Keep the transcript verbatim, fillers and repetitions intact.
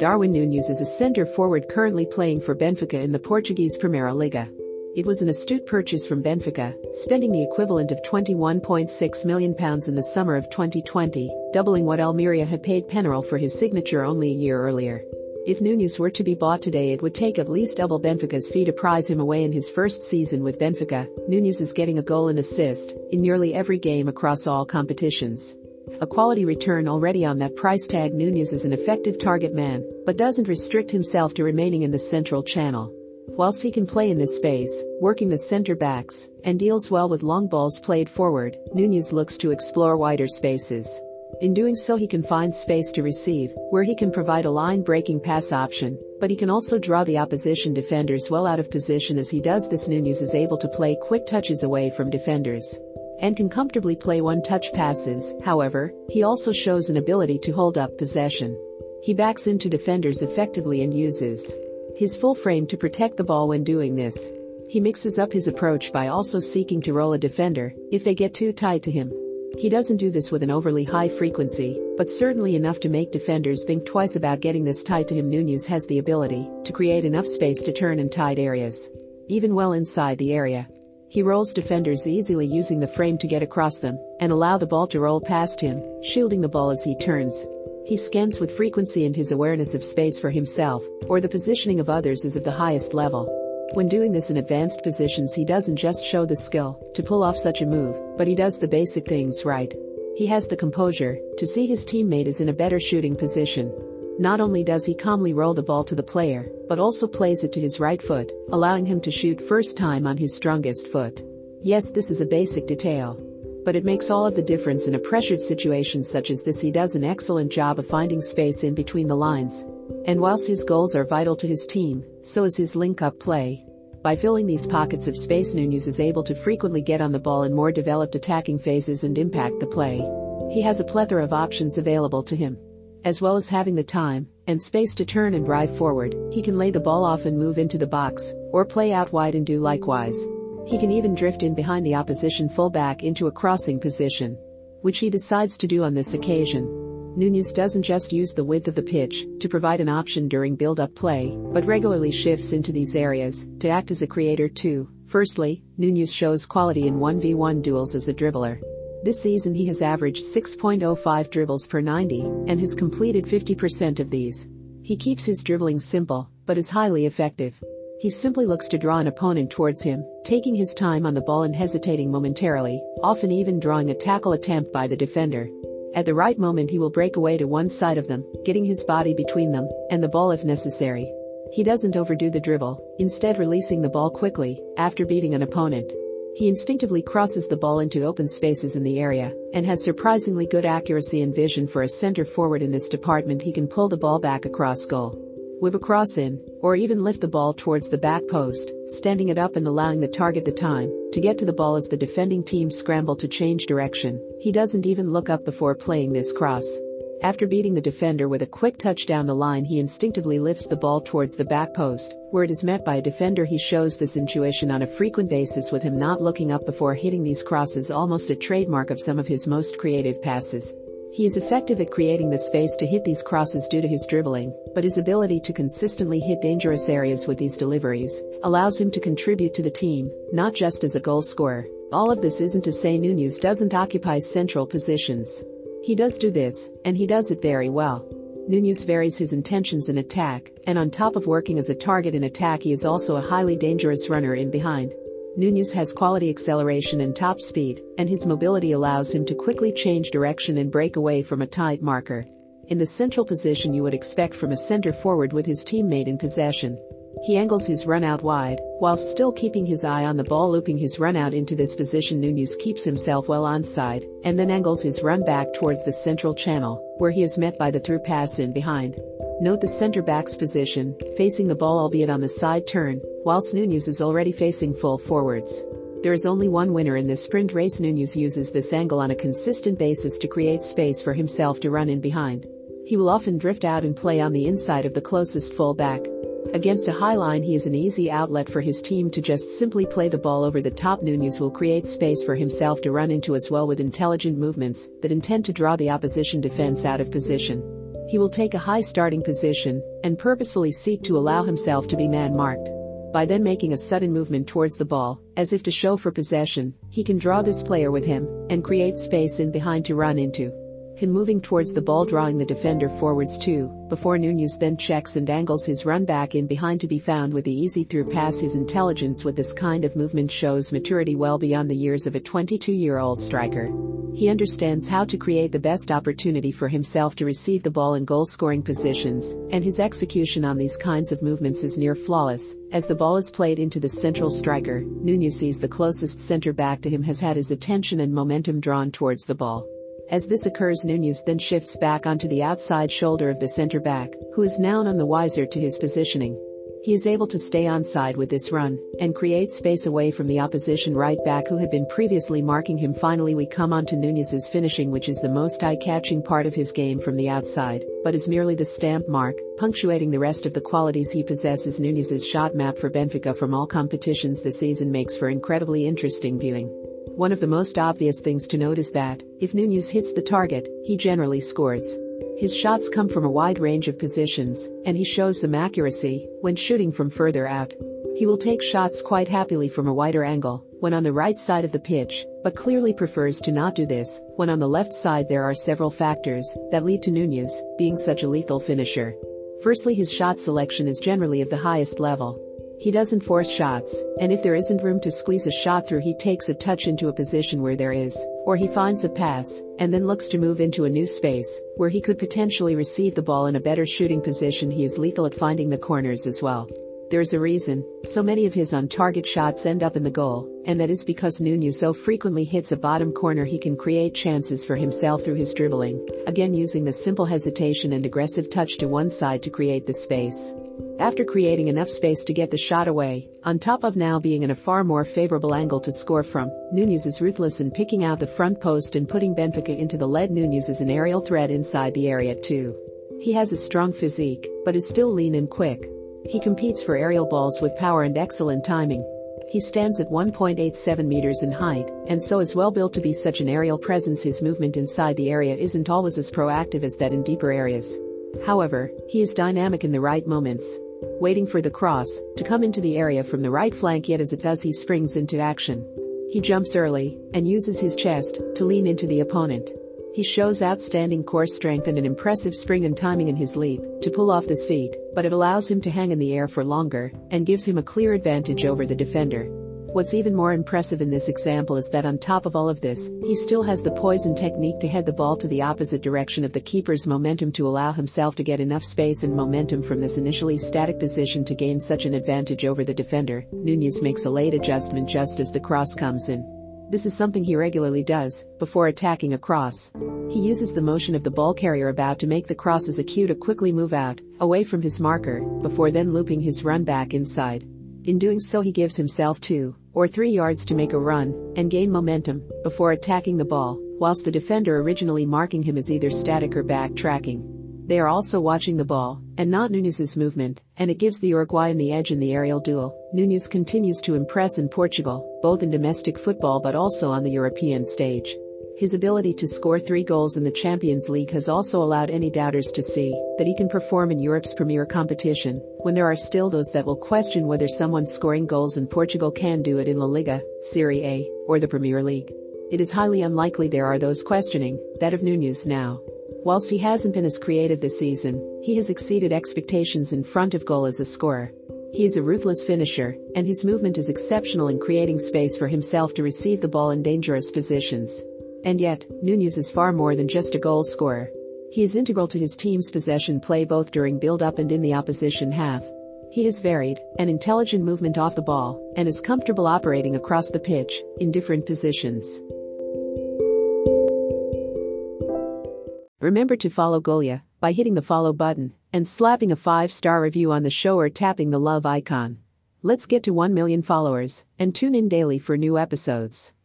Darwin Núñez is a centre-forward currently playing for Benfica in the Portuguese Primeira Liga. It was an astute purchase from Benfica, spending the equivalent of twenty-one point six million pounds in the summer of twenty twenty, doubling what Almeria had paid Penarol for his signature only a year earlier. If Núñez were to be bought today, it would take at least double Benfica's fee to prize him away in his first season with Benfica. Núñez is getting a goal and assist in nearly every game across all competitions. A quality return already on that price tag. Núñez is an effective target man, but doesn't restrict himself to remaining in the central channel. Whilst he can play in this space, working the centre backs, and deals well with long balls played forward, Núñez looks to explore wider spaces. In doing so, he can find space to receive, where he can provide a line-breaking pass option, but he can also draw the opposition defenders well out of position. As he does this, Núñez is able to play quick touches away from defenders and can comfortably play one-touch passes. However, he also shows an ability to hold up possession. He backs into defenders effectively and uses his full frame to protect the ball when doing this. He mixes up his approach by also seeking to roll a defender if they get too tight to him. He doesn't do this with an overly high frequency, but certainly enough to make defenders think twice about getting this tight to him. Núñez has the ability to create enough space to turn in tight areas, even well inside the area. He rolls defenders easily, using the frame to get across them and allow the ball to roll past him, shielding the ball as he turns. He scans with frequency, and his awareness of space for himself or the positioning of others is at the highest level. When doing this in advanced positions, he doesn't just show the skill to pull off such a move, but he does the basic things right. He has the composure to see his teammate is in a better shooting position. Not only does he calmly roll the ball to the player, but also plays it to his right foot, allowing him to shoot first time on his strongest foot. Yes, this is a basic detail, but it makes all of the difference in a pressured situation such as this. He does an excellent job of finding space in between the lines. And whilst his goals are vital to his team, so is his link-up play. By filling these pockets of space, Núñez is able to frequently get on the ball in more developed attacking phases and impact the play. He has a plethora of options available to him. As well as having the time and space to turn and drive forward, he can lay the ball off and move into the box, or play out wide and do likewise. He can even drift in behind the opposition fullback into a crossing position, which he decides to do on this occasion. Núñez doesn't just use the width of the pitch to provide an option during build-up play, but regularly shifts into these areas to act as a creator too. Firstly, Núñez shows quality in one v one duels as a dribbler. This season he has averaged six point oh five dribbles per ninety and has completed fifty percent of these. He keeps his dribbling simple, but is highly effective. He simply looks to draw an opponent towards him, taking his time on the ball and hesitating momentarily, often even drawing a tackle attempt by the defender. At the right moment he will break away to one side of them, getting his body between them and the ball if necessary. He doesn't overdo the dribble, instead releasing the ball quickly after beating an opponent. He instinctively crosses the ball into open spaces in the area and has surprisingly good accuracy and vision for a center forward in this department. He can pull the ball back across goal, whip a cross in, or even lift the ball towards the back post, standing it up and allowing the target the time to get to the ball as the defending team scramble to change direction. He doesn't even look up before playing this cross. After beating the defender with a quick touch down the line, he instinctively lifts the ball towards the back post, where it is met by a defender. He shows this intuition on a frequent basis, with him not looking up before hitting these crosses, almost a trademark of some of his most creative passes. He is effective at creating the space to hit these crosses due to his dribbling, but his ability to consistently hit dangerous areas with these deliveries allows him to contribute to the team, not just as a goal scorer. All of this isn't to say Núñez doesn't occupy central positions. He does do this, and he does it very well. Núñez varies his intentions in attack, and on top of working as a target in attack, he is also a highly dangerous runner in behind. Núñez has quality acceleration and top speed, and his mobility allows him to quickly change direction and break away from a tight marker. In the central position you would expect from a center forward with his teammate in possession. He angles his run out wide, whilst still keeping his eye on the ball. Looping his run out into this position, Núñez keeps himself well onside, and then angles his run back towards the central channel, where he is met by the through pass in behind. Note the center back's position, facing the ball albeit on the side turn, whilst Núñez is already facing full forwards. There is only one winner in this sprint race. Núñez uses this angle on a consistent basis to create space for himself to run in behind. He will often drift out and play on the inside of the closest full back. Against a high line, he is an easy outlet for his team to just simply play the ball over the top. Núñez will create space for himself to run into as well, with intelligent movements that intend to draw the opposition defense out of position. He will take a high starting position and purposefully seek to allow himself to be man-marked. By then making a sudden movement towards the ball, as if to show for possession, he can draw this player with him and create space in behind to run into. Him moving towards the ball, drawing the defender forwards too, before Núñez then checks and angles his run back in behind to be found with the easy through pass. His intelligence with this kind of movement shows maturity well beyond the years of a twenty-two-year-old striker. He understands how to create the best opportunity for himself to receive the ball in goal-scoring positions, and his execution on these kinds of movements is near flawless. As the ball is played into the central striker, Núñez sees the closest center-back to him has had his attention and momentum drawn towards the ball. As this occurs, Núñez then shifts back onto the outside shoulder of the center-back, who is now none the wiser to his positioning. He is able to stay onside with this run and create space away from the opposition right-back who had been previously marking him. Finally, we come on to Núñez's finishing, which is the most eye-catching part of his game from the outside, but is merely the stamp mark, punctuating the rest of the qualities he possesses. Núñez's shot map for Benfica from all competitions this season makes for incredibly interesting viewing. One of the most obvious things to note is that, if Núñez hits the target, he generally scores. His shots come from a wide range of positions, and he shows some accuracy when shooting from further out. He will take shots quite happily from a wider angle when on the right side of the pitch, but clearly prefers to not do this when on the left side. There are several factors that lead to Núñez being such a lethal finisher. Firstly, his shot selection is generally of the highest level. He doesn't force shots, and if there isn't room to squeeze a shot through, he takes a touch into a position where there is, or he finds a pass, and then looks to move into a new space, where he could potentially receive the ball in a better shooting position. He is lethal at finding the corners as well. There's a reason so many of his on-target shots end up in the goal, and that is because Núñez so frequently hits a bottom corner. He can create chances for himself through his dribbling, again using the simple hesitation and aggressive touch to one side to create the space. After creating enough space to get the shot away, on top of now being in a far more favorable angle to score from, Núñez is ruthless in picking out the front post and putting Benfica into the lead. Núñez is an aerial threat inside the area too. He has a strong physique, but is still lean and quick. He competes for aerial balls with power and excellent timing. He stands at one point eight seven meters in height, and so is well built to be such an aerial presence. His movement inside the area isn't always as proactive as that in deeper areas. However, he is dynamic in the right moments, waiting for the cross to come into the area from the right flank. Yet as it does, he springs into action. He jumps early and uses his chest to lean into the opponent. He shows outstanding core strength and an impressive spring and timing in his leap to pull off this feat, but it allows him to hang in the air for longer and gives him a clear advantage over the defender. What's even more impressive in this example is that on top of all of this, he still has the poise and technique to head the ball to the opposite direction of the keeper's momentum to allow himself to get enough space and momentum from this initially static position to gain such an advantage over the defender. Núñez makes a late adjustment just as the cross comes in. This is something he regularly does before attacking a cross. He uses the motion of the ball carrier about to make the cross as a cue to quickly move out, away from his marker, before then looping his run back inside. In doing so, he gives himself two or three yards to make a run and gain momentum before attacking the ball, whilst the defender originally marking him is either static or backtracking. They are also watching the ball and not Núñez's movement, and it gives the Uruguayan the edge in the aerial duel. Núñez continues to impress in Portugal, both in domestic football but also on the European stage. His ability to score three goals in the Champions League has also allowed any doubters to see that he can perform in Europe's premier competition, when there are still those that will question whether someone scoring goals in Portugal can do it in La Liga, Serie A, or the Premier League. It is highly unlikely there are those questioning that of Núñez now. Whilst he hasn't been as creative this season, he has exceeded expectations in front of goal as a scorer. He is a ruthless finisher, and his movement is exceptional in creating space for himself to receive the ball in dangerous positions. And yet, Núñez is far more than just a goal scorer. He is integral to his team's possession play both during build-up and in the opposition half. He has varied and intelligent movement off the ball and is comfortable operating across the pitch in different positions. Remember to follow Golia by hitting the follow button and slapping a five-star review on the show or tapping the love icon. Let's get to one million followers and tune in daily for new episodes.